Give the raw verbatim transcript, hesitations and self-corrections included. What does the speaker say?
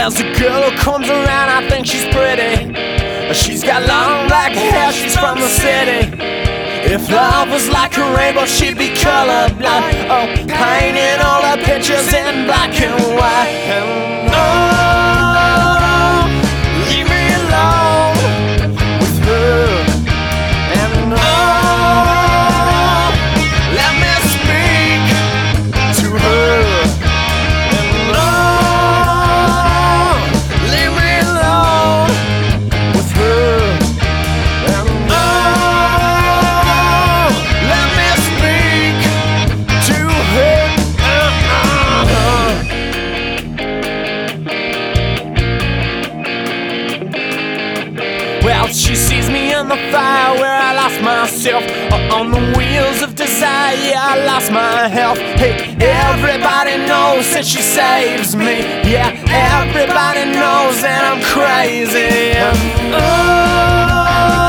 There's a girl who comes around, I think she's pretty. She's got long black hair, she's from the city. If love was like a rainbow, she'd be colorblind. Oh, painting all her pictures in black and white. And oh, leave me alone with her. And oh, let me speak to her. And oh, leave me alone with her. And oh, let me speak to her. Well, she sees me in the fire where I lost myself, uh, on the wheels of desire, yeah, I lost my health. Hey, everybody knows that she saves me. Yeah, everybody knows that I'm crazy. And, oh,